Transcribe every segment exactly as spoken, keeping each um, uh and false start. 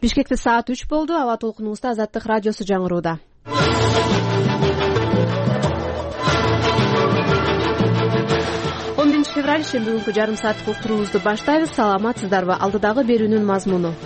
Бишкекте саат үч болду. Аба толкунубузда Азаттык радиосу жаңырууда. он биринчи февраль шемби күнкү жарым сааттык уктуруубузду баштайбыз. Саламатсыздарбы? Алдыдагы берүүнүн мазмуну.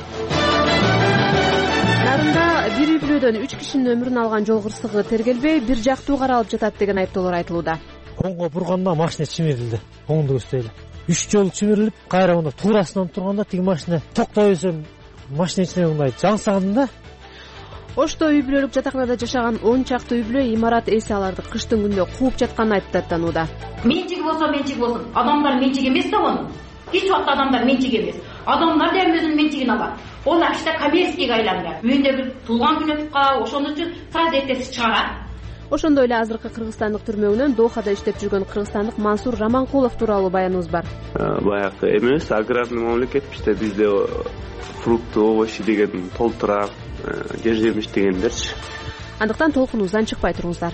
Нарында бир үй бүлөдөн үч кишинин өмүрүн алган жол кырсыгы тергелбей, бир жактуу каралып жатат деген айыптоолор айтылууда. Оңго бурганда машина чимирилди. Оңду көстөйлө. Үч жол чимирилип, кайра мына туурасынан турганда тиги машина токтой берсем, машина ичине мындай жаңсагандым да. Ошто үй бүлөлүк жатаканада жашаган он чакты үй бүлө имарат ээси аларды кыштын күндө кууп жатканын айтып даттанууда. Менчиги болсо менчиги болсун. Адамдар менчиги эмес да оны. Эч убакта адамдар менчиги эмес. Адамдар да өзүнүн менчигин алат. Ол акча коммерческийге айланды. Үйүндө бир туулган күн өтүп калат, ошондон үчүн сразу эртеси чыгарат. Ошондой эле азыркы кыргызстандык түрмөгүнөн Дохада иштеп жүргөн кыргызстандык Мансур Раманкулов тууралуу баяныбыз бар. Баягы эмес, аграрный мамлекет бизде бизде фрукты, овощи деген толтура, жер жемиш дегендерчи. Андыктан толкунубуздан чыкпай туруңуздар.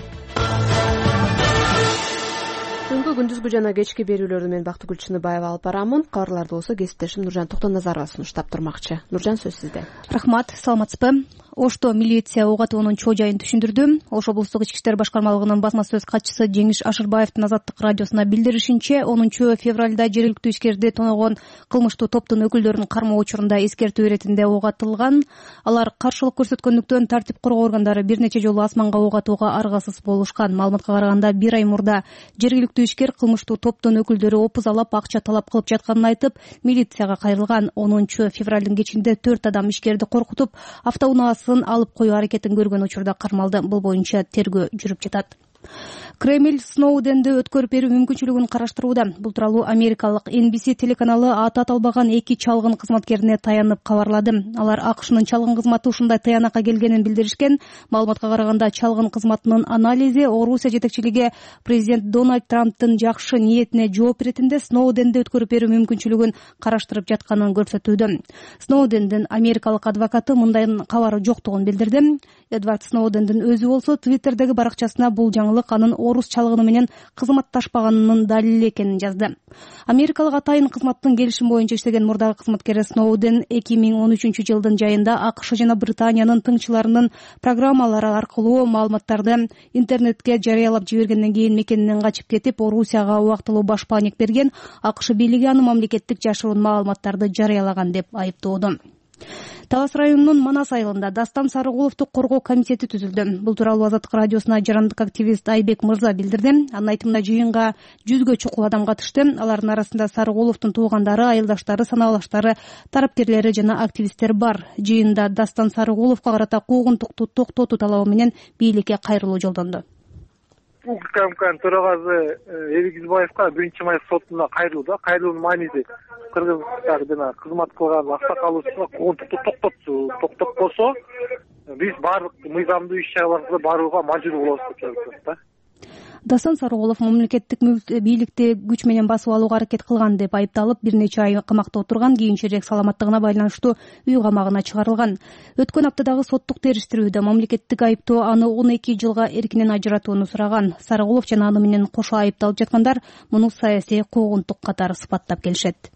Бүгүнкү күндүзгү жана кечки берүүлөрдү мен Бактыгүл Чыныбаева алып барамын. Кабарларды болсо кесиптешим Нуржан Токтоназарова сунуштап турмакчы. Нуржан, сөз сизде. Рахмат, саламатсызбы? Ошто милиция ок атуунун чоо жайын түшүндүрдү. Ош облустук ички иштер башкармалыгынын басма сөз катчысы Жеңиш Ашырбаевдин Азаттык радиосуна билдиришинче, онунчу февралда жергиликтүү ишкерди тоногон кылмыштуу топтун өкүлдөрүн кармоо учурунда эскертүү иретинде ок атылган. Алар каршылык көрсөткөндүктөн тартип коргоо органдары бир нече жолу асманга ок атууга аргасыз болушкан. Маалыматка караганда бир ай мурда жергиликтүү ишкер кылмыштуу топтун өкүлдөрү опузалап акча талап кылып жатканын айтып, милицияга кайрылган. онунчу февралдын кечинде төрт адам ишкерди коркутуп, автоунаасын алып коюу аракетин көргөн учурда кармалды. Бул боюнча тергөө жүрүп жатат. Кремль Сноуденди өткөрүп берүү мүмкүнчүлүгүн караштырууда. Бул тууралуу америкалык Эн Би Си телеканалы аты аталбаган эки чалгын кызматкерине таянып кабарлады. Алар АКШнын чалгын кызматы ушундай таянакка келгенин билдиришкен. Маалыматка караганда чалгын кызматынын анализи Орусия жетекчилиги президент Дональд Трамптын жакшы ниетине жооп беретинде Сноуденди өткөрүп берүү мүмкүнчүлүгүн караштырып жатканын көрсөтүүдө. Сноудендин америкалык адвокаты мындай кабары жоктугун билдирди. Эдвард Сноудендин өзү болсо Твиттердеги баракчасына бул жаңылык анын орус чалгыны менен кызматташпаганынын далили экенин жазды. Америкалык атайын кызматтын келишим боюнча иштеген мурдагы кызматкери Сноуден эки миң он үчүнчү жылдын жайында АКШ жана Британиянын тыңчыларынын программалары аркылуу маалыматтарды интернетке жарыялап жибергенден кийин мекенинен качып кетип, Орусияга убактылуу баш паник берген. АКШ бийлиги аны мамлекеттик жашыруун маалыматтарды жарыялаган деп айыптоодо. Талас районунун Манас айылында Дастан Сарыгуловду коргоо комитети түзүлдү. Бул тууралуу Азаттык радиосуна жарандык активист Айбек Мырза билдирди. Анын айтымында жыйынга жүзгө чукул адам катышты. Алардын арасында Сарыгуловдун туугандары, айылдаштары, санаалаштары, тараптерлери жана активисттер бар. Жыйында Дастан Сарыгуловго карата куугунтукту токтотуу талабы менен бийликке кайрылуу жолдонду. УКМКнын төрагасы Элигизбаевка биринчи май сотуна кайрылды. Кайрылуунун мааниси кыргызстар жана кызмат кылган аксакалыбызга куугунтукту токтотсу. Токтотпосо биз баардык мыйзамдуу иш-чараларга барууга мажбур болобуз деп жазды. Дастан Сарыгулов мамлекеттик бийликти күч менен басып алууга аракет кылган деп айыпталып, бир нече ай камакта отурган. Кийинчерээк саламаттыгына байланыштуу үй камагына чыгарылган. Өткөн аптадагы соттук териштирүүдө мамлекеттик айыптоо аны он эки жылга эркинен ажыратууну сураган. Сарыгулов жана аны менен кошо айыпталып жаткандар муну саясий куугунтук катары сыпаттап келишет.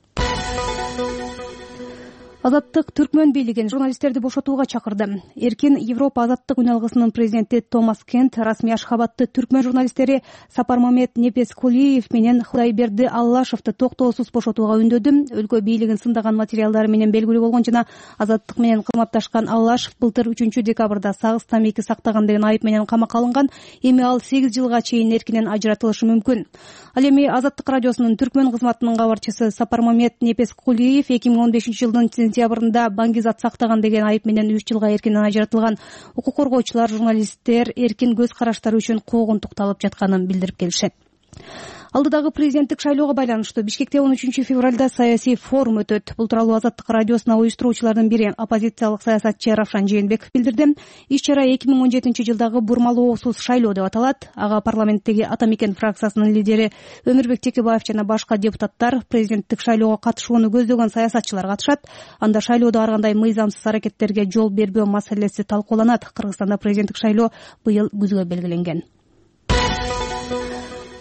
Азаттык Түркмөн бийлигин журналисттерди бошотууга чакырды. Эркин Европа азаттык үн алгысынын президенти Томас Кент расмий Ашхабадты түркмөн журналисттери Сапармамет Непескулиев менен Кудайберди Аллашевди токтоосуз бошотууга үндөдү. Өлкө бийлигин сындаган материалдары менен белгилүү болгон жана азаттык менен кызматташкан Аллашев былтыр үчүнчү декабрда сагыз тамеки сактаган деген айып менен камакка алынган. Эми ал сегиз жылга чейин эркинен ажыратылышы мүмкүн. Ал эми Азаттык радиосунун түркмөн кызматынын кабарчысы Сапармамет Непескулиев эки миң он бешинчи жылдын сентябрында баңгизат сактаган деген айып менен үч жылга эркинен ажыратылган. Укук коргоочулар, журналисттер эркин көз караштары үчүн куугунтукталып жатканын билдирип келишет. Алдыдагы президенттик шайлоого байланыштуу Бишкекте он үчүнчү февралда саясий форум өтөт. Бул тууралуу Азаттык радиосуна уюштуруучулардын бири оппозициялык саясатчы Равшан Жээнбеков билдирди. Иш-чара эки миң он жетинчи жылдагы бурмалоосуз шайлоо деп аталат. Ага парламенттеги Ата Мекен фракциясынын лидери Өмүрбек Текебаев жана башка депутаттар, президенттик шайлоого катышууну көздөгөн саясатчылар катышат. Анда шайлоодо ар кандай мыйзамсыз аракеттерге жол бербөө маселеси талкууланат. Кыргызстанда президенттик шайлоо быйыл күзгө белгиленген.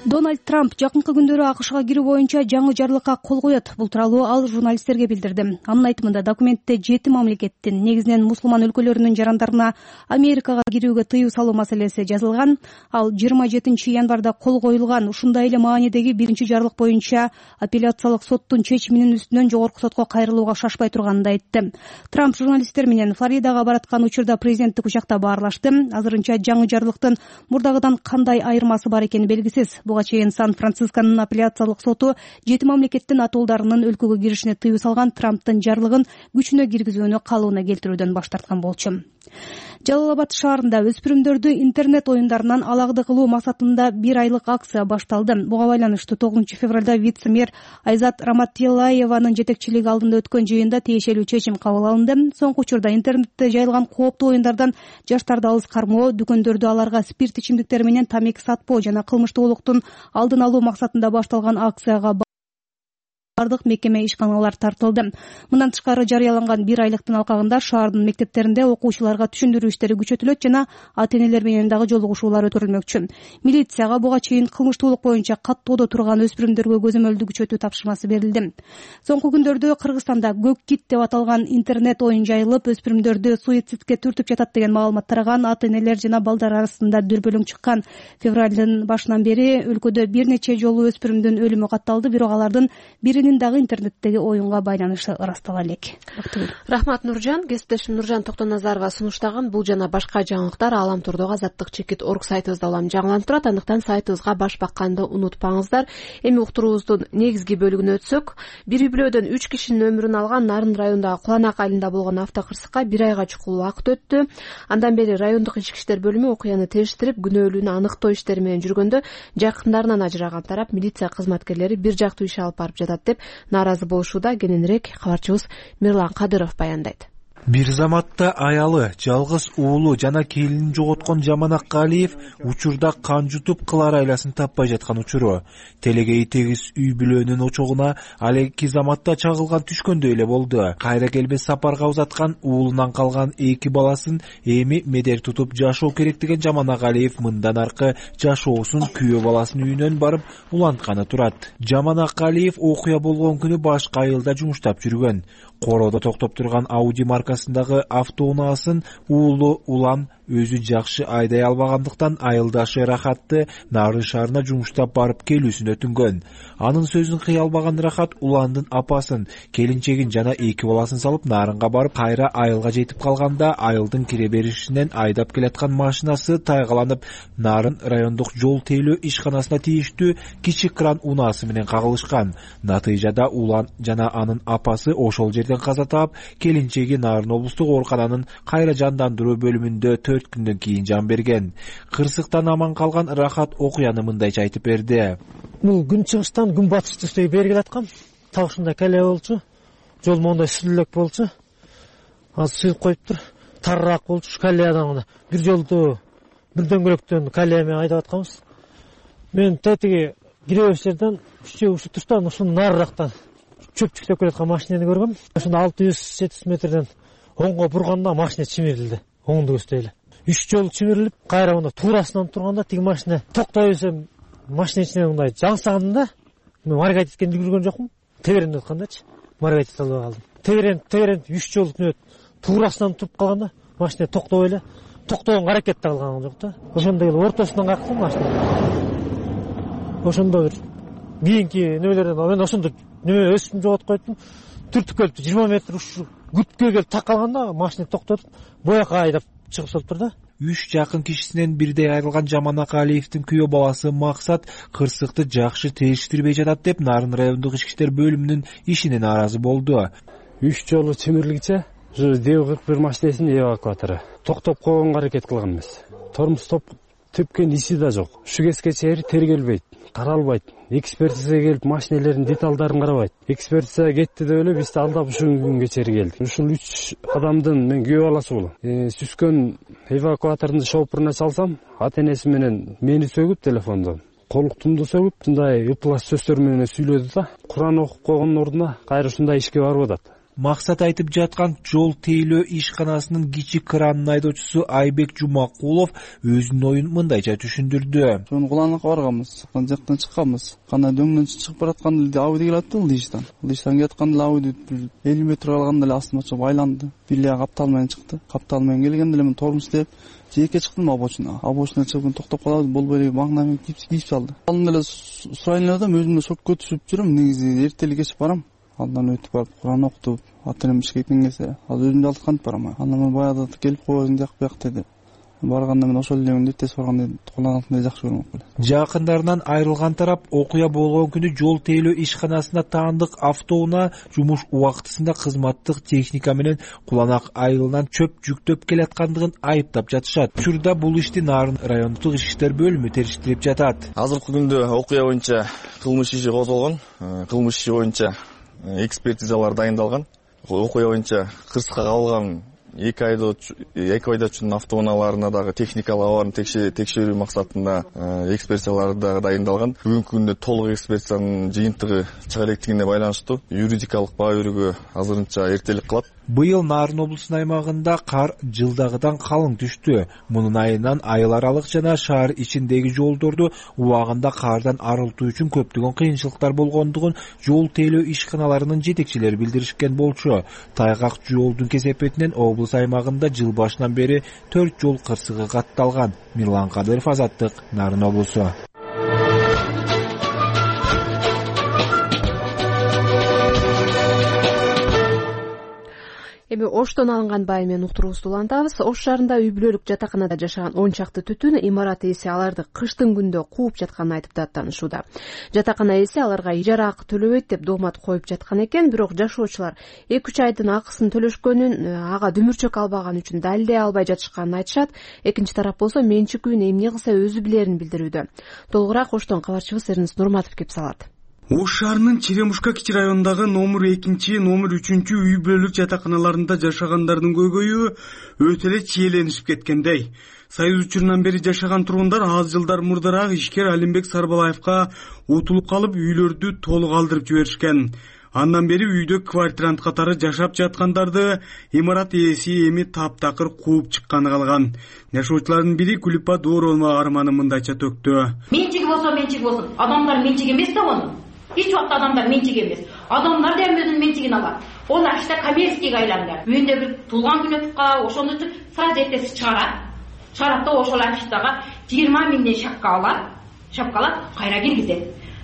Дональд Трамп жакынкы күндөрү АКШга кирүү боюнча жаңы жарлыкка кол коет. Бул тууралуу ал журналисттерге билдирди. Анын айтымында документте жети мамлекеттин, негизинен мусулман өлкөлөрүнүн жарандарына Америкага кирүүгө тыюу салуу маселеси жазылган. Ал жыйырма жетинчи январда кол коюлган ушундай эле маанидеги биринчи жарлык боюнча апелляциялык соттун чечиминин үстүнөн жогорку сотко кайрылууга шашпай турганын да айтты. Трамп журналисттер менен Флоридага бараткан учурда президенттик учакта баарлашты. Азырынча жаңы жарлыктын мурдагыдан кандай айырмасы бар экени белгисиз. Буга чейин Сан-Францисконун апелляциялык соту жети мамлекеттин атуулдарынын өлкөгө киришине тыюу салган Трамптын жарлыгын күчүнө киргизүүнү калыбына келтирүүдөн баш тарткан болчу. Жалал Абад шаарында өспүрүмдөрдү интернет оюндарынан алагды кылуу максатында бир айлык акция башталды. Буга байланыштуу тогузунчу февралда вице-мэр Айзат Раматиллаеванын жетекчилиги алдында өткөн жыйында тиешелүү чечим кабыл алынды. Соңку учурда интернетте жайылган кооптуу оюндардан жаштарды алыс кармоо, дүкөндөрдө аларга спирт ичимдиктери менен тамеки сатпоо жана кылмыштуулуктун алдын алуу максатында башталган акцияга бардык мекеме ишканалар тартылды. Мындан тышкары жарыяланган бир айлыктын алкагында шаардын мектептеринде окуучуларга түшүндүрүү иштери күчөтүлөт жана ата-энелер менен дагы жолугушуулар өткөрүлмөкчү. Милицияга буга чейин кылмыштуулук боюнча каттоодо турган өспүрүмдөргө көзөмөлдү күчөтүү тапшырмасы берилди. Соңку күндөрдө Кыргызстанда көк кит деп аталган интернет оюн жайылып, өспүрүмдөрдү суицидке түртүп жатат деген маалымат тараган. Ата-энелер жана балдар арасында дүрбөлөң чыккан. Февралдын башынан бери өлкөдө бир нече жолу өспүрүмдүн өлүмү катталды, бирок алардын биринин дагы интернеттеги оюнга байланышы ырастала элек. Рахмат Нуржан. Кесиптешим Нуржан Токтоназарова сунуштаган бул жана башка жаңылыктар Алам Турдуга азаттык чекит орг сайтыбызда улам жаңыланып турат. Андыктан сайтыбызга баш бакканды унутпаңыздар. Эми уктуруубуздун негизги бөлүгүнө өтсөк, бир үй бүлөдөн үч кишинин өмүрүн алган Нарын районундагы Куланак айылында болгон автокырсыкка бир айга чукул убакыт өттү. Андан бери райондук ички иштер бөлүмү окуяны териштирип, күнөөлүүнү аныктоо иштери менен жүргөндө жакындарынан ажыраган тарап милиция кызматкерлери бир жактуу иш алып барып жатат деп нааразы болушууда. Кененирээк кабарчыбыз Мирлан Кадыров баяндайт. Бир заматта аялы, жалгыз уулу жана келинин жоготкон Жаманак Калиев учурда кан жутуп кылар айласын таппай жаткан учуру. Телегей тегиз үй бүлөнүн очогуна ал эки заматта чагылган түшкөндөй эле болду. Кайра келбес сапарга узаткан уулунан калган эки баласын эми медер тутуп жашоо керек деген Жаманак Калиев мындан аркы жашоосун күйөө баласынын үйүнөн барып улантканы турат. Жаманак Калиев окуя болгон күнү башка айылда жумуштап жүргөн. Короодо токтоп турган Ауди маркасындагы автоунаасын уулу Улан өзү жакшы айдай албагандыктан айылдашы Рахатты Нарын шаарына жумуштап барып келүүсүн өтүнгөн. Анын сөзүн кый албаган Рахат Уландын апасын, келинчегин жана эки баласын салып Нарынга барып кайра айылга жетип калганда айылдын кире беришинен айдап келаткан машинасы тайгаланып Нарын райондук жол тейлөө ишканасына тийиштүү кичи кран унаасы менен кагылышкан. Натыйжада Улан жана анын апасы ошол жерден каза таап, келинчеги Нарын облустук оорукананын кайра жандандыруу бөлүмүндө төрт күндөн кийин жан берген. Кырсыктан аман калган Рахат окуяны мындайча айтып берди. Бул күн чыгыштан күн батышты үстөй бери келаткам. Так ушундай кале болчу. Жол моундай сүлөлөк болчу. Азыр сүйүп коюптур. Тарыраак болчу калеядан гана. Бир жолду бир дөңгөлөктөн калеямен айдап атканбыз. Мен тетиги киребес жерден үчөө ушу туртан ушунун нарырактан чөпчүктөп келаткан машинени көргөм. Ошондо алты жүз жети жүз метрден оңго бурганда машина чимирилди. Оңду көздөй эле. Үч жолу чимирилип, кайра мында туурасынан турганда тиги машина токтой берсем, машина ичинен мындай жаңсагандым да. Мен маргайт эткенди үлгүргөн жокмун. Теберенд аткандачы. Маргайт эте албай калдым. Теберенд, теберенд үч жолу түнөт туурасынан туруп калганда машина токтобой эле. Токтогонго аракет да кылган жок да. Ошондо эле ортосунан кактым машина. Ошондо бир кийинки нөмөлөрдөн мен ошондо неме өсүм жоготуп койдум. Түртүп келип жыйырма метр ушу күткө келип так калганда машина токтотуп бояка айдап чыгып салыптыр да. Үч жакын кишисинен бирдей айрылган Жаманак Алиевдин күйөө баласы Максат кырсыкты жакшы териштирбей жатат деп Нарын райондук ички иштер бөлүмүнүн ишине нааразы болду. Үч жолу чимирилгиче ушу Д кырк бир машинесинин эвакуатору токтоп койгонго аракет кылган эмес. Тормуз топ төпкөн иси да жок. Ушу кезге чейин тергелбейт, каралбайт. Экспертизага келип машинелердин деталдарын карабайт. Экспертизага кетти деп эле биз алдап ушул күнгө чейин келдик. Ушул үч адамдын мен күйөө баласы болом. Сүскөн эвакуатордун шофуруна чалсам, ата-энеси менен мени сөгүп телефондон колуктумду сөгүп, мындай ыплас сөздөр менен сүйлөдү да. Куран окуп койгондун ордуна кайра ушундай ишке барып атат. максат айтып жаткан жол тейлөө ишканасынын кичи кранын айдоочусу Айбек Жумакулов өзүнүн оюн мындайча түшүндүрдү. Жөн куланакка барганбыз, ан жактан чыкканбыз. Кандай дөңнөн чыгып баратканда эле Ауди келатты, ул иштан. Ул иштан кетканда Ауди элүү метр калганда эле астыма чыгып айланды. Билле каптал менен чыкты. Каптал менен келгенде эле мен тормуз деп жээкке чыктым обочина. Обочина чыгып токтоп калабыз, болбой эле маңнайым кийип салды. Алдын эле сурайын эле өзүмдө шокко түшүп жүрөм. Негизи эртелик кечип барам. Андан өтүп барып Куран окутуп, атырым Бишкектен келсе, азыр өзүмдү алып кантип барам. Андан мен баягы келип койгон жак бияк деди. Барганда мен ошол эле тез барганда куланатындай жакшы көрөм. Жакындарынан айрылган тарап окуя болгон күнү жол тейлөө ишканасына таандык автоунаа жумуш убактысында кызматтык техника менен куланак айылынан чөп жүктөп келаткандыгын айыптап жатышат. Учурда бул ишти Нарын райондук ички иштер бөлүмү териштирип жатат. Азыркы күндө окуя боюнча кылмыш иши козголгон, кылмыш иши боюнча экспертизалар дайындалган. Окуя боюнча кырсыкка кабылган эки айдоочунун автоунааларына дагы техникалык абалын текшерүү максатында экспертизалар дагы дайындалган. Бүгүнкү күндө толук экспертизанын жыйынтыгы чыга электигине байланыштуу юридикалык баа берүүгө азырынча эртелик кылат. Быйыл Нарын облусунун аймагында кар жылдагыдан калың түштү. Мунун айынан айыл аралык жана шаар ичиндеги жолдорду убагында кардан арылтуу үчүн көптөгөн кыйынчылыктар болгондугун жол тейлөө ишканаларынын жетекчилери билдиришкен болчу. Тайгак жолдун кесепетинен облус аймагында жыл башынан бери төрт жол кырсыгы катталган. Мирлан Кадыров, Азаттык, Нарын облусу. Эми Оштон алынган бай менен уктуруубузду улантабыз. Ош шаарында үй бүлөлүк жатаканада жашаган он чакты түтүн имарат ээси аларды кыштын күндө кууп жатканын айтып даттанышууда. Жатакана ээси аларга ижара акы төлөбөйт деп доомат коюп жаткан экен, бирок жашоочулар эки үч айдын акысын төлөшкөнүн, ага дүмүрчөк албаган үчүн далилдей албай жатышканын айтышат. Экинчи тарап болсо менчик үйүн эмне кылса өзү билерин билдирүүдө. Толугураак Оштон кабарчыбыз Эрнис Нурматов кеп салат. Ош шаарынын Черемушка кичи районундагы номер экинчи, номер үчүнчү үй бүлөлүк жатаканаларында жашагандардын көбөйү өтө эле чиеленишип кеткендей. Союз учурунан бери жашаган тургундар аз жылдар мурдараак ишкер Алимбек Сарбалаевка утулуп калып үйлөрдү толук алдырып жиберишкен. Андан бери үйдө квартирант катары жашап жаткандарды имарат ээси эми таптакыр кууп чыкканы калган. Жашоочулардын бири Гүлипа Дооронова арманы мындайча төктү. Менчиги болсо менчик болсун. Адамдар менчик эмес да оны. Hiç vakti adamlar mençik emez. Adamlar da özünün mençigini alır. Onlar işte kommersiyaga aylanlar. Үйүндө bir туулган күн өтүп калып, ошондо сразу эртеси чыгарат. Чыгарат да ошол аштагы жыйырма миңден шапка алат. Шапка алат, кайра киргизет.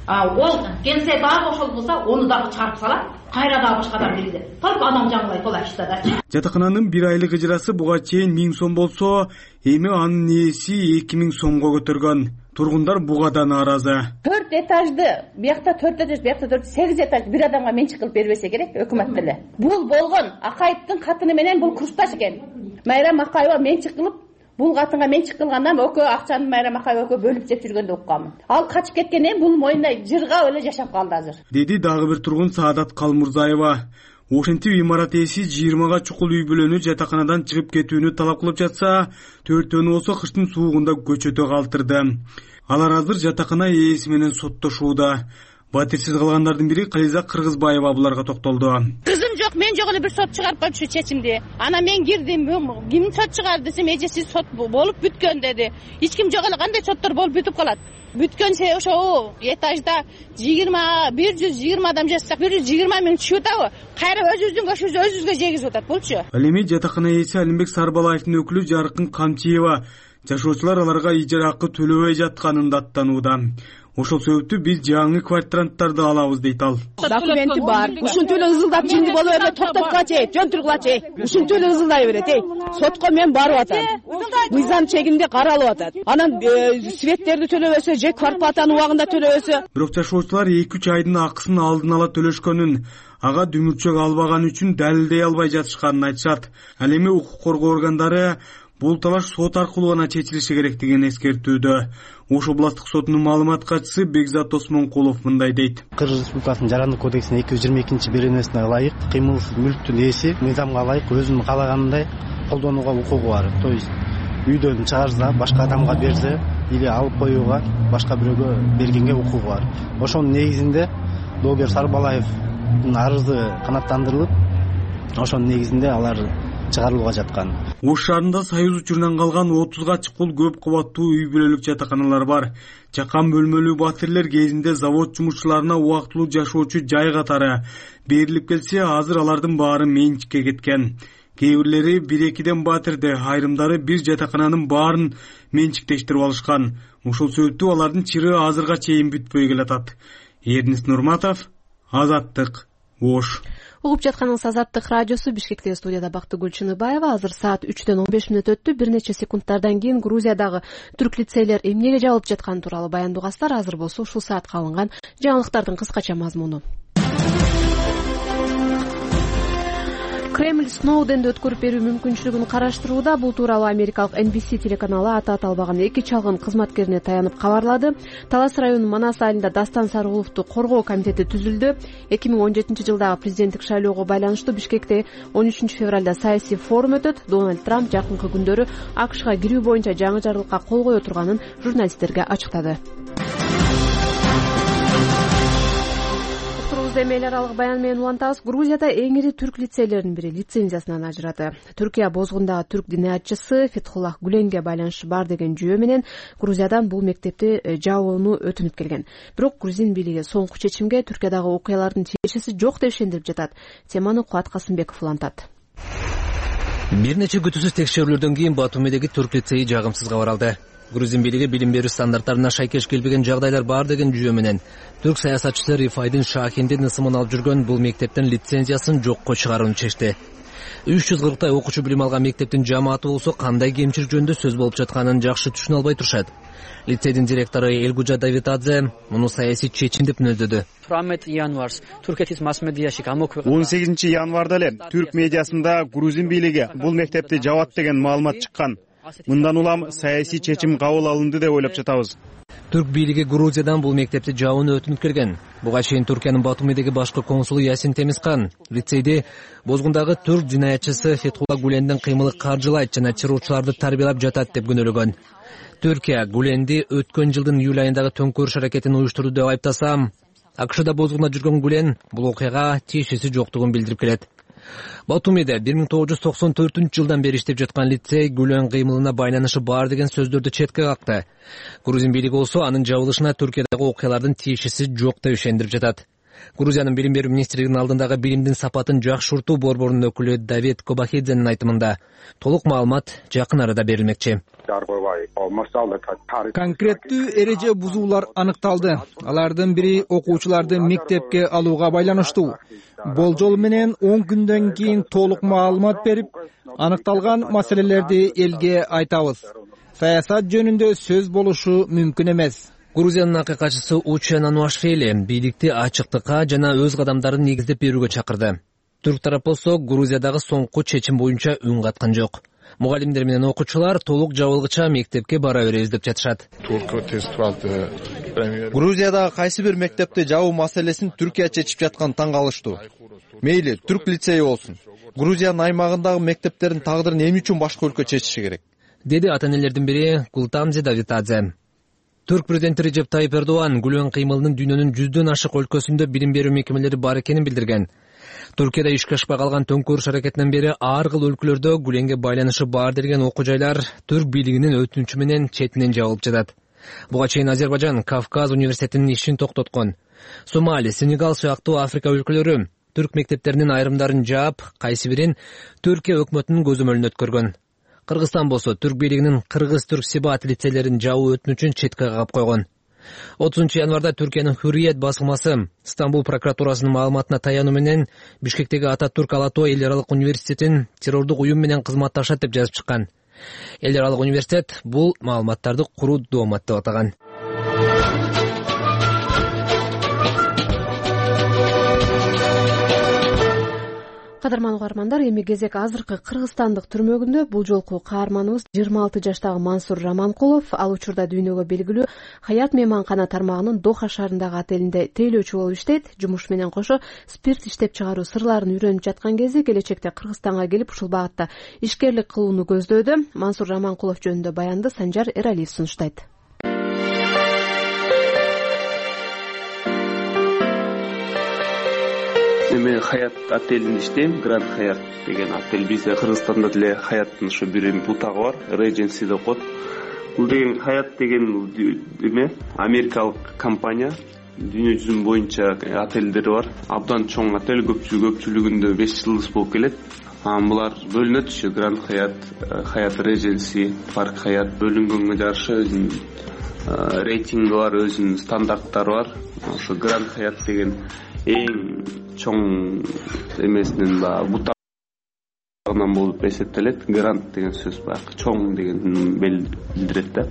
Ол келсе дагы ошол болсо, ону дагы чыгарып салат. Кайра дагы башкадан киргизет. Только адам жаңылайт ол аштада. Жатакананын бир айлык ыжырасы буга чейин миң сом болсо, эми анын ээси эки миң сомго көтөргөн. Тургундар бугадан нааразы. төрт этажды, биякта төрт этаж, биякта төрт, сегиз этаж бир адамга менчик кылып бербесе керек, өкмөт деле. Бул болгон Акаевдин катыны менен бул курсташ экен. Майрам Акаева менчик кылып, бул катынга менчик кылгандан экөө акчаны Майрам Акаева экөө бөлүп жеп жүргөндө укканмын. Ал качып кеткенден бул моюнда жыргап эле жашап калды азыр. Деди дагы бир тургун Саадат Калмурзаева. Ошентип имарат ээси жыйырмага чукул үй бүлөнү жатаканадан чыгып кетүүнү талап кылып жатса, төртөөнү болсо кыштын суугунда көчөтө калтырды. Алар азыр жатакана ээси менен соттошууда. Батирсиз калгандардын бири Кализа Кыргызбаева буларга токтолду. Кызым жок, мен жок эле бир сот чыгарып коюпчу чечимди. Ана мен кирдим, ким сот чыгар десем, эжеси сот болуп бүткөн деди. Эч ким жок эле, кандай соттор болуп бүтүп калат? Бүткөнсө ошо этажда жыйырма бир жүз жыйырма адам жашасак, бир жүз жыйырма миң түшүп атабы? Кайра өзүбүздүн көчүбүздү өзүбүзгө жегизип атат болчу. Ал эми жатакана ээси Алимбек Сарбалаевдин өкүлү Жаркын Камчиева жашоочулар аларга ижара акы төлөбөй жатканын даттанууда. Ошол себептүү биз жаңы квартиранттарды алабыз дейт ал. Документи бар. Ушунча эле ызылдап жинди болуп эле токтоп калачы, жөн тургулачы. Ушунча эле ызылдай берет, эй. Сотко мен барып атам. Мыйзам чегинде каралып атат. Анан светтерди төлөбөсө, же квартплатаны убагында төлөбөсө. Бирок жашоочулар эки үч айдын акысын алдын ала төлөшкөнүн, ага дүмүрчөк албаган үчүн далилдей албай жатышканын айтышат. Ал эми укук коргоо органдары бул талаш сот аркылуу гана чечилиши керектигин эскертүүдө. Ош областык сотунун маалымат катчысы Бекзат Осмонкулов мындай дейт. Кыргыз Республикасынын жарандык кодексинин эки жүз жыйырма экинчи беренесине ылайык кыймылсыз мүлктүн ээси мыйзамга ылайык өзүнүн каалагандай колдонууга укугу бар. То есть үйдөн чыгарса, башка адамга берсе или алып коюуга, башка бирөөгө бергенге укугу бар. Ошонун негизинде доогер Сарбалаевдин арызы канааттандырылып, ошонун негизинде алар чыгарылууга жаткан. Ош шаарында Союз учурунан калган отузга чукул көп кабаттуу үй бүлөлүк жатаканалар бар. Жакан бөлмөлүү батирлер кезинде завод жумушчуларына убактылуу жашоочу жай катары берилип келсе, азыр алардын баары менчикке кеткен. Кээ бирлери бир экиден батирди, айрымдары бир жатакананын баарын менчиктештирип алышкан. Ошол себептүү алардын чыры азырга чейин бүтпөй келатат. Эрнис Нурматов, Азаттык, Ош. Угуп жатканыңыз Азаттык радиосу. Бишкекте студияда Бактыгүл Чыныбаева. Азыр саат үчтөн он беш мүнөт өттү. Бир нече секундтардан кийин Грузиядагы түрк лицейлер эмнеге жабылып жатканы тууралуу баяндугастар. Азыр болсо ушул саатка алынган жаңылыктардын кыскача мазмуну. Кремль Сноуденди өткөрүп берүү мүмкүнчүлүгүн караштырууда. Бул тууралуу америкалык Эн Би Си телеканалы аты аталбаган эки чалгын кызматкерине таянып кабарлады. Талас районунун Манас айылында Дастан Сарыгуловду коргоо комитети түзүлдү. эки миң он жетинчи жылдагы президенттик шайлоого байланыштуу Бишкекте он үчүнчү февралда саясий форум өтөт. Дональд Трамп жакынкы күндөрү АКШга кирүү боюнча жаңы жарлыкка кол кое турганын журналисттерге ачыктады. Эми эл аралык баян менен улантабыз. Грузияда эң ири түрк лицейлеринин бири лицензиясынан ажырады. Түркия бозгундагы түрк диниятчысы Фетхуллах Гүленге байланышы бар деген жүйө менен Грузиядан бул мектепти жабууну өтүнүп келген. Бирок грузин бийлиги соңку чечимге Түркиядагы окуялардын тиешеси жок деп ишендирип жатат. Теманы Куат Касымбеков улантат. Бир нече күтүүсүз текшерүүлөрдөн кийин Батумидеги түрк лицейи жагымсыз кабар алды. Грузин бийлиги билим берүү стандарттарына шайкеш келбеген жагдайлар бар деген жүйө менен түрк саясатчысы Рифайдин Шахиндин ысымын алып жүргөн бул мектептин лицензиясын жокко чыгарууну чечти. үч жүз кырктай окуучу билим алган мектептин жамааты болсо кандай кемчилик жөнүндө сөз болуп жатканын жакшы түшүнө албай турушат. Лицейдин директору Элгужа Давитадзе муну саясий чечим деп мүнөздөдү. он сегизинчи январда эле түрк медиасында грузин бийлиги бул мектепти жабат деген маалымат чыккан. Мындан улам саясий чечим кабыл алынды деп ойлоп жатабыз. Түрк бийлиги Грузиядан бул мектепти жабууну өтүнүп келген. Буга чейин Түркиянын Батумидеги башкы консулу Ясин Темискан лицейди бозгундагы түрк динаятчысы Фетхулла Гулендин кыймылы каржылайт жана чыруучуларды тарбиялап жатат деп күнөөлөгөн. Түркия Гуленди өткөн жылдын июль айындагы төңкөрүш аракетин уюштурду деп айыптаса, АКШда бозгунда жүргөн Гулен бул окуяга тиешеси жоктугун билдирип келет. Батумиде бир миң тогуз жүз токсон төртүнчү жылдан бери иштеп жаткан лицей Гүлен кыймылына байланышы бар деген сөздөрдү четке какты. Грузин бийлиги болсо анын жабылышына Түркиядагы окуялардын тиешеси жок деп ишендирип жатат. Грузиянын билим берүү министрлигинин алдындагы билимдин сапатын жакшыртуу борборунун өкүлү Давид Кобахидзенин айтымында толук маалымат жакын арада берилмекчи. Конкреттүү эреже бузуулар аныкталды. Алардын бири окуучуларды мектепке алууга байланыштуу. Болжол менен он күндөн кийин толук маалымат берип, аныкталган маселелерди элге айтабыз. Саясат жөнүндө сөз болушу мүмкүн эмес. Грузиянын акыйкатчысы Учен Ануашвили бийликти ачыктыкка жана өз кадамдарын негиздеп берүүгө чакырды. Түрк тарап болсо Грузиядагы соңку чечим боюнча үн каткан жок. Мугалимдер менен окуучулар толук жабылгыча мектепке бара беребиз деп жатышат. Грузиядагы кайсы бир мектепти жабуу маселесин Түркия чечип жаткан таң калыштуу. Мейли, түрк лицейи болсун. Грузиянын аймагындагы мектептердин тагдырын эмне үчүн башка өлкө чечиши керек? Деди ата-энелердин бири Култамзи Давитадзе. Түрк президенти Режеп Тайып Эрдоган Гүлен кыймылынын дүйнөнүн жүздөн ашык өлкөсүндө билим берүү мекемелери бар экенин билдирген. Түркияда ишке ашпай калган төңкөрүш аракетинен бери ар кыл өлкөлөрдө Гүленге байланышы бар деген окуу жайлар түрк бийлигинин өтүнүчү менен четинен жабылып жатат. Буга чейин Азербайжан Кавказ университетинин ишин токтоткон. Сомали, Сенегал сыяктуу Африка өлкөлөрү түрк мектептеринин айрымдарын жаап, кайсы бирин Түркия өкмөтүнүн көзөмөлүнө өткөргөн. Кыргызстан болсо түрк бийлигинин Кыргыз-түрк Сибат лицейлерин жабуу өтүнүчүн четке кагып койгон. отузунчу январда Түркиянын Hürriyet басылмасы Стамбул прокуратурасынын маалыматына таянуу менен Бишкектеги Ататүрк Алатой эл аралык университетин террордук уюм менен кызматташат деп жазып чыккан. Эл аралык университет бул маалыматтарды куруу доомат деп атаган. Кадырман угармандар, эми кезек азыркы кыргызстандык түрмөгүндө. Бул жолку каарманыбыз жыйырма алты жаштагы Мансур Жаманкулов. Ал учурда дүйнөгө белгилүү Хаят мейманкана тармагынын Доха шаарындагы отелинде тейлөөчү болуп иштейт. Жумуш менен кошо спирт иштеп чыгаруу сырларын үйрөнүп жаткан кезде келечекте Кыргызстанга келип ушул багытта ишкерлик кылууну көздөөдү. Мансур Жаманкулов жөнүндө баянды Санжар Эралиев сунуштайт. эме Хаят отелинде иштейм. Гранд Хаят деген отель. Бизде Кыргызстанда деле Хаяттын ошо бир бутагы бар, Regency деп коет. Бул деген Хаят деген эме америкалык компания. Дүйнө жүзүн боюнча отелдери бар. Абдан чоң отель, көпчүлүгүндө беш жылдыз болуп келет. Булар бөлүнөт ушу Гранд Хаят, Хаят Regency, Парк Хаят бөлүнгөнгө жараша өзүнүн рейтинги бар, өзүнүн стандарттары бар. Ошо Гранд Хаят деген эң чоң эмесинен баягы бутагынан болуп эсептелет. Гранд деген сөз баягы чоң деген билдирет да.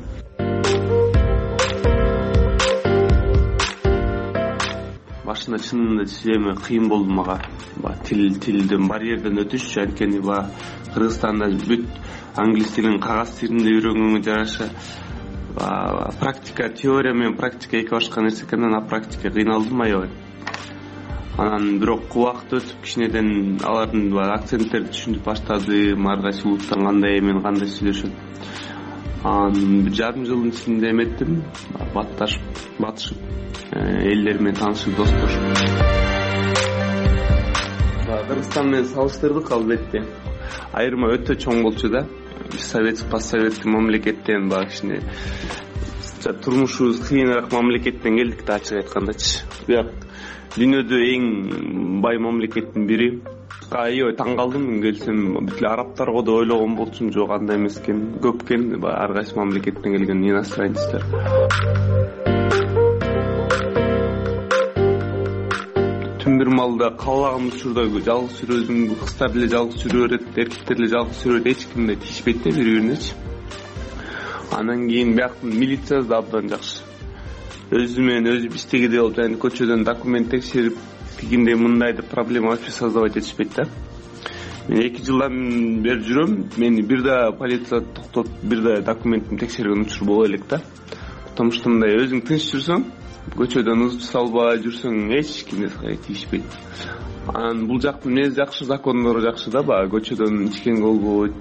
Башында чынында эме кыйын болду мага. Тил тилден барьерден өтүш, анткени ба Кыргызстанда бүт англис тилин кагаз тилинде үйрөнгөнгө жараша практика, теория менен практика эки башка нерсе экен, а практика кыйналдым аябай. Анан бирок убакыт өтүп кичинеден алардын акценттерди түшүнүп баштадым, ар кайсы улуттан кандай эмен кандай сүйлөшөт. Анан бир жарым жылдын ичинде эметтим, батташып, батышып, элдер менен таанышып, достошуп. Кыргызстан менен салыштырдык албетте. Айырма өтө чоң болчу да. Совет, постсоветтик мамлекеттен баягы кичине турмушубуз кыйыныраак мамлекеттен келдик да, ачык айткандачы. Бирок дүйнөдө эң бай мамлекеттин бири. Аябай таң калдым, келсем бүт эле арабтарга да ойлогон болчумун, жок андай эмес экен. Көп экен, ар кайсы мамлекеттен келген иностранецтер. Түн бир маалда каалаган учурда жалгыз жүрөдүм, кыздар деле жалгыз жүрө берет, эркектер деле жалгыз жүрө берет, эч кимде тийишпейт да бири-биринечи. Анан кийин бияктын милициясы да абдан жакшы. Өзү менен өзү биштегидей болуп, жана көчөдөн документ текшерип, тигиндей мындай деп проблема вообще создавать этишпейт да. Мен эки жылдан бери жүрөм, мени бир да полиция токтоп, бир да документин текшерген учур боло элек да. Потому что мындай өзүң тынч жүрсөң, көчөдөн ызып салбай жүрсөң, эч кимде тийишпейт. Анан бул жактын эмеси жакшы, закондору жакшы да, баягы көчөдөн ичкенге болбойт.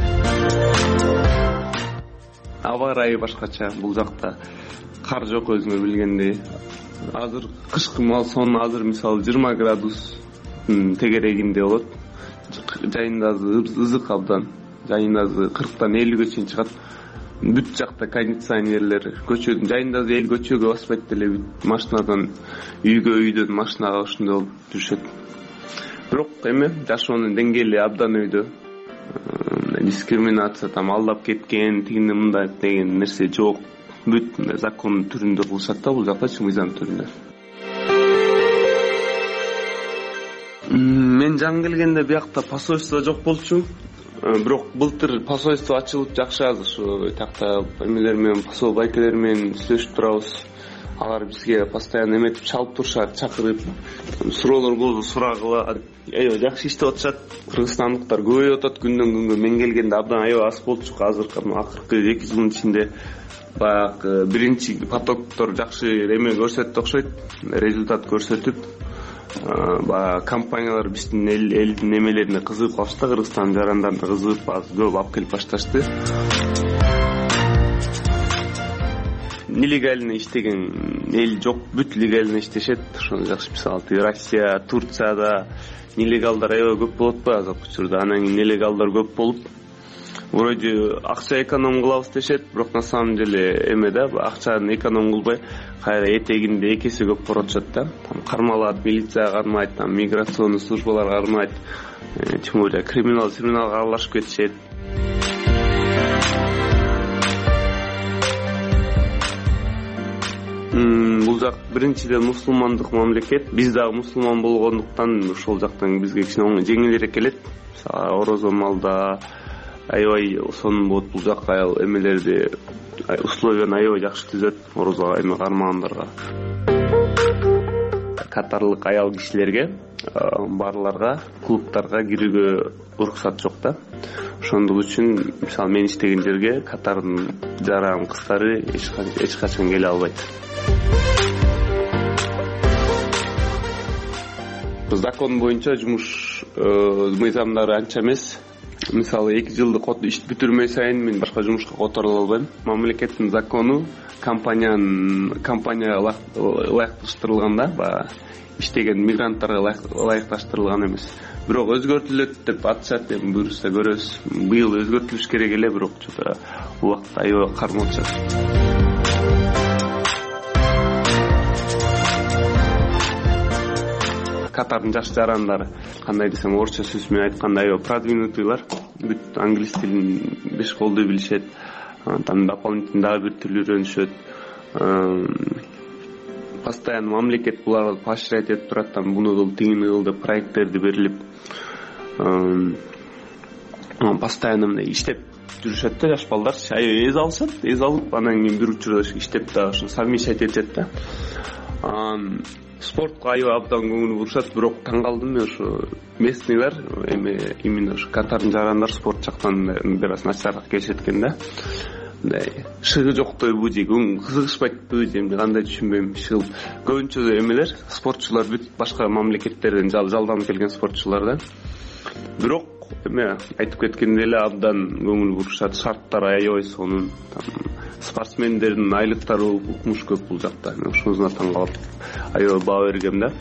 Аба ырайы башкача бул жакта. Кар жок өзүңөр билгендей. Азыр кышкы сон азыр мисалы жыйырма градус тегерегинде болот. Жайында ызык абдан. Жайында кырктан элүүгө чейин чыгат. Бүт жакта кондиционерлер, көчөдүн жайында эл көчөгө баспайт деле, машинадан үйгө, үйдөн машинага ошондой болуп жүрүшөт. Бирок эме жашоонун деңгээли абдан өйдө. Дискриминация там алдап кеткен, тигинде мындай деген нерсе жок. Бүт закон түрүндө кылышат да, бул жактачы мыйзам түрүндө. Мен жаңы келгенде биякта посольство жок болчу. Бирок былтыр посольство ачылып жакшы азыр ушу тиякта эмелер менен, посол байкелер менен сүйлөшүп турабыз. Алар бизге постоянно эметип чалып турушат, чакырып, суроолорго сурагыла, аябай жакшы иштеп атышат. Кыргызстандыктар көбөйүп атат күндөн күнгө. Мен келгенде абдан аябай аз болчу, азыркы акыркы эки жылдын ичинде баягы биринчи потоктор жакшы эме көрсөттү окшойт, результат көрсөтүп, баягы компаниялар биздин элдин эмелерине кызыгып калышты, Кыргызстандын жарандарына кызыгып, азыр көп алып келип башташты. Нелегально иштеген эл жок, бүт легально иштешет. Ошону жакшы мисалы, Россия, Турцияда нелегалдар аябай көп болот го азыркы учурда. Анан кийин нелегалдар көп болуп, вроде акча эконом кылабыз дешет, бирок на самом деле эме да, акчаны эконом кылбай, кайра этегинде эки эсе көп коротушат да. Кармалат, милиция кармайт, там миграционный службалар кармайт, тем более криминал, криминалга аралашып кетишет. Бул жак биринчиден мусулмандык мамлекет. Биз дагы мусулман болгондуктан ошол жактан бизге кичине жеңилирээк келет. Орозо малда аябай сонун болот, бул жак аял эмелерди, условияны аябай жакшы түзөт орозого эме кармагандарга. Катарлык аял кишилерге, барларга, клубтарга кирүүгө уруксат жок да. Ошондук үчүн мисалы мен иштеген жерге Катардын жаран кыздары эч качан келе албайт. Закон боюнча жумуш мыйзамдары анча эмес. Мисалы эки жылдык иш бүтүрмөй сайын мен башка жумушка которула албайм. Мамлекеттин закону компаниянын компания ылайыкташтырылганда, баягы иштеген мигранттарга ылайыкташтырылган эмес. Бирок өзгөртүлөт деп атышат, эми буюрса көрөбүз. Быйыл өзгөртүлүш керек эле, бирок чөтө убакыт аябай кармалчат. Катардын жаш жарандары, кандай десем, орусча сөз менен айтканда аябай продвинутыйлар. Бүт англис тилин беш колдой билишет. Андан дополнительно дагы бир тил үйрөнүшөт. Постоянно мамлекет буларды поощрять этип турат, там буну кыл, тигини кыл деп проекттерди берилип, постоянно мындай иштеп жүрүшөт да жаш балдар. Аябай эз алышат, эз алып, анан кийин бир учурда иштеп дагы ушуну совмещать этет да. Спортко аябай абдан көңүл бурушат, бирок таң калдым мен ошо местныйлар, эми именно ошо Катардын жарандар спорт жактан бир аз начарыраак келишет экен да. Мындай шыгы жоктойбу же кызыгышпайтпы же кандай түшүнбөйм. Көбүнчө эмелер, спортчулар бүт башка мамлекеттерден жалданып келген спортчулар да. Бирок эме айтып кеткендей эле абдан көңүл бурушат, шарттар аябай сонун. Спортсмендердин айлыктары укмуш көп бул жакта. Мен ошону таң калып аябай баа бергем да.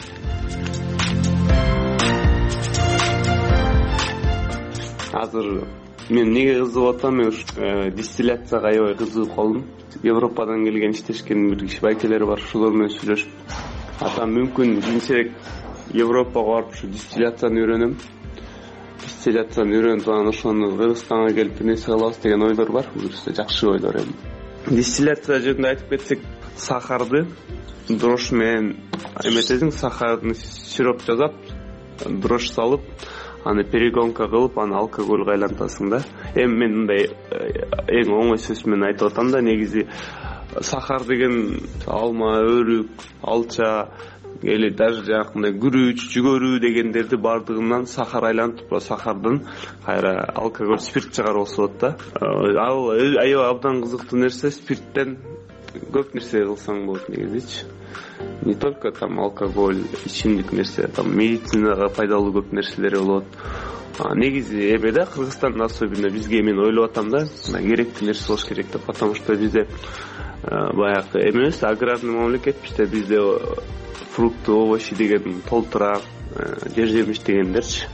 Азыр мен неге кызыгып атам, мен дистилляцияга аябай кызыгып калдым. Европадан келген иштешкен бир киши байкелер бар, ошолор менен сүйлөшүп, атам мүмкүн кийинчерээк Европага барып ушу дистилляцияны үйрөнөм. Дистилляцияны үйрөнүп анан ошону Кыргызстанга келип нерсе кылабыз деген ойлор бар. Буюрса жакшы ойлор эми. Дистилляция жөнүндө айтып кетсек, сахарды дрожь менен эметесиң, сахардын сироп жасап, дрожь салып, аны перегонка кылып, аны алкогольга айлантасың да. Эми мен мындай эң оңой сөз менен айтып атам да, негизи сахар деген алма, өрүк, алча, эле даже жанагындай күрүч, жүгөрү дегендерди бардыгынан сахар айлантып, сахардын кайра алкоголь, спирт чыгарып болот да. Ал аябай абдан кызыктуу нерсе, спирттен көп нерсе кылсаң болот негизичи. Не только там алкоголь, ичимдик нерсе, там медицинага пайдалуу көп нерселери болот. Негизи эме да, Кыргызстанда особенно бизге мен ойлоп атам да, керектүү нерсе болуш керек деп, потому что бизде баягы эмес, аграрный мамлекет, бизде бизде фрукты, овощи деген толтура, жер жемиш дегендерчи.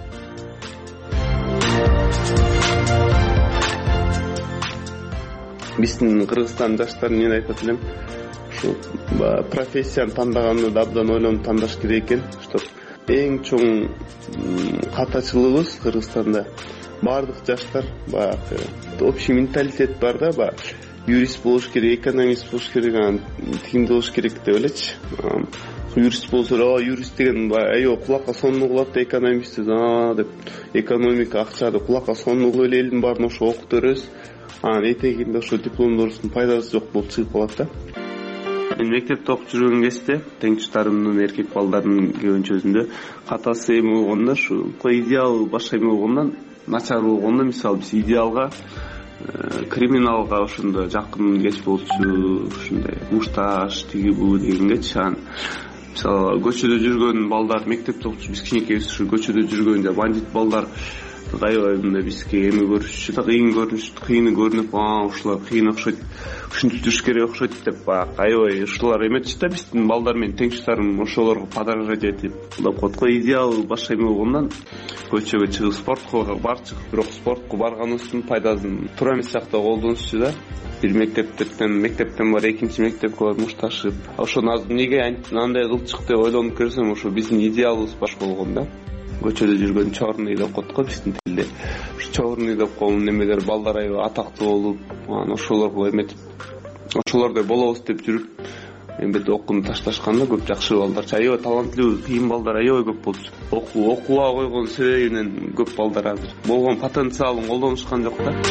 Биздин Кыргызстан жаштарын мен айтат элем, ушу профессияны тандаганда да абдан ойлонуп тандаш керек экен. Что эң чоң катачылыгыбыз Кыргызстанда бардык жаштар баягы общий менталитет бар да, баягы юрист болуш керек, экономист болуш керек, анан тигинди болуш керек деп элечи. Юрист болсо, а юрист деген аябай кулакка сонун угулат да, экономист деп, экономика, акча деп кулакка сонун угуп эле элдин баарын ошо окуп беребиз. Анан этегинде ошо дипломдорубуздун пайдасы жок болуп чыгып калат да. Мен мектепте окуп жүргөн кезде теңтештаримдын эркек балдардын көбүнчөсүндө катасы эми болгондо ушу идеал башка эме болгондон, начар болгондо, мисалы биз идеалга криминалга ошондо жакын кеч болчу, ушундай мушташ тиги бу дегенгечи. Мисалы көчөдө жүргөн балдар, мектепте окуп биз кичинекейбиз, ушу көчөдө жүргөн жа бандит балдар аябай мындай бизге эми көрүнүшү да, кыйын көрүнүшү, кыйыны көрүнүп, а ушулар кыйын окшойт, ушинтип жүрүш керек окшойт деп баягы аябай ушулар эметчи да, биздин балдар менен теңчтарым ошолорго подражать этип кылып коет го. Идеал башка эме болгондон көчөгө чыгып спортко барчык, бирок спортко барганыбыздын пайдасын туура эмес жакта колдонушчу да. Бир мектептен мектептен бар экинчи мектепке барып мушташып, ошону азыр эмнеге андай кылчык деп ойлонуп көрсөм, ошо биздин идеалыбыз башка болгон да. Көчөдө жүргөн чорный деп коет го биздин тилде. Ушу чорный деп койгон немелер балдар аябай атактуу болуп, анан ошолорго эметип, ошолордой болобуз деп жүрүп, эмбет окууну ташташканда көп жакшы балдар, аябай таланттуу, кыйын балдар аябай көп болчу. Окуу окууга койгон себебинен көп балдар азыр болгон потенциалын колдонушкан жок да.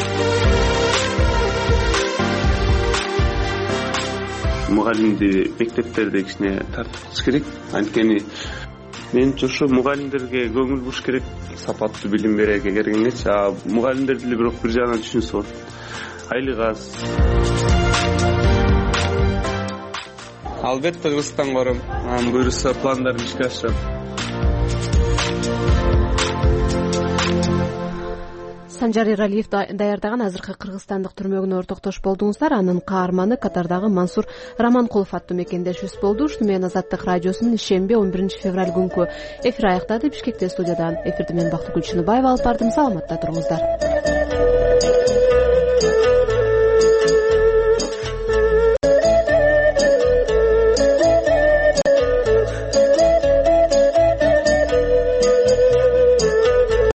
Мугалимди мектептерде кичине тартып кылыш керек. Анткени менче ошо мугалимдерге көңүл буруш керек, сапаттуу билим берүүгө келгенчи. А мугалимдерди деле бирок бир жагынан түшүнсө болот. Айлык аз. Албетте Кыргызстанга барам. Анан буюрса пландарым ишке ашат. Санжар Эралиев даярдаган азыркы кыргызстандык түрмөгүнө ортоктош болдуңуздар. Анын каарманы Катардагы Мансур Раманкулов аттуу мекендешибиз болду. Ушуну менен Азаттык радиосунун ишемби он биринчи февраль күнкү эфир аяктады. Бишкекте студиядан эфирди мен Бактыгүл Чыныбаева алып бардым. Саламатта туруңуздар.